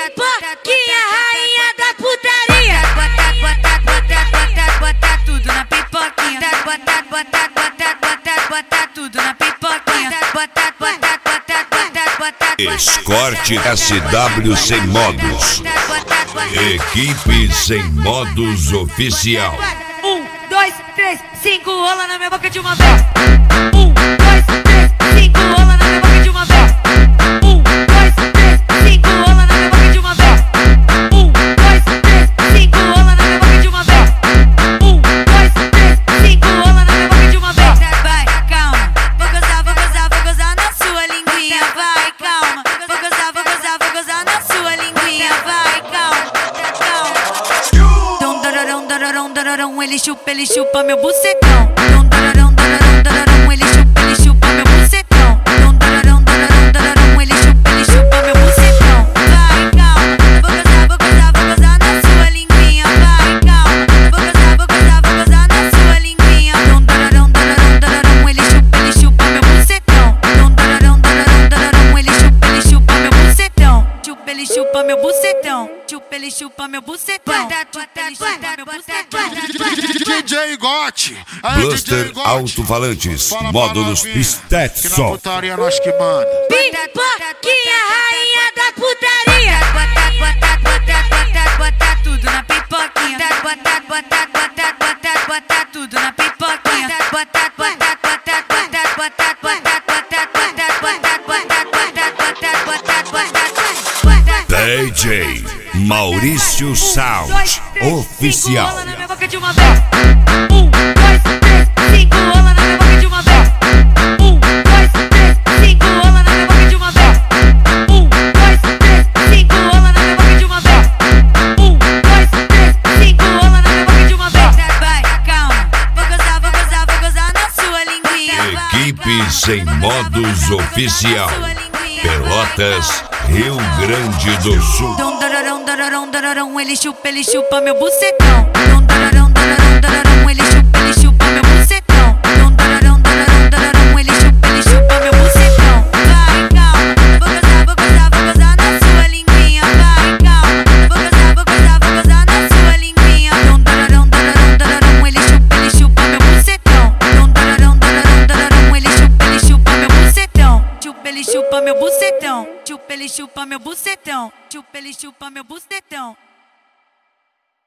Pipoquinha, rainha da putaria. Bota tudo na pipoquinha. Bota tudo na pipoquinha. Escorte SW sem modos. Equipe sem modos oficial. 1, 2, 3, 5, rola na minha boca de uma vez. 1, 2, 3, 5, rola na minha boca de uma vez. 1, 2, 3, 5, rola na minha boca de uma vez. 1, 2, 3, 5, rola na minha boca de uma vez. 1, 2, 3, 5, rola na minha boca de uma vez. Vai, calma. Vou gozar na sua linguinha. Vai, calma. Vou gozar na sua linguinha. Vai, calma. Ele chupa meu bucetão. Ele chupa meu bucetão. Ele chupa meu bucetão. Vai, calma. Vou gozar na sua linguinha. Vai, calma. Vou gozar na sua linguinha. Ele chupa meu bucetão. Ele chupa meu bucetão. Ele chupa meu bucetão. Ele chupa meu bucetão. DJ Gotti, Bluster Alto-Falantes, módulos Stetson. Putaria nós que manda. Pipoquinha, rainha da putaria. Bota tudo na pipoquinha. Bota tudo na pipoquinha. DJ Maurício Sound Oficial. Rola na minha boca de uma vez. 1, 2, 3, 5, rola na minha boca de uma vez. 1, 2, 3, 5, rola na minha boca de uma vez. 1, 2, 3, 5, rola na minha boca de uma vez. 1, 2, 3, 5, rola na minha boca de uma vez. Vai, calma. Vou gozar na sua linguinha. Equipe sem modos oficial. Pelotas, Rio Grande do Sul. Ele chupa meu bucetão. Ele chupa meu bucetão. Ele chupa meu bucetão. Vai, calma. Vou gozar na sua linguinha. Vai, calma. Vou gozar na sua linguinha. Ele chupa meu bucetão. Ele chupa meu bucetão. Ele chupa meu bucetão. Ele chupa meu bucetão. Ele chupa meu bucetão.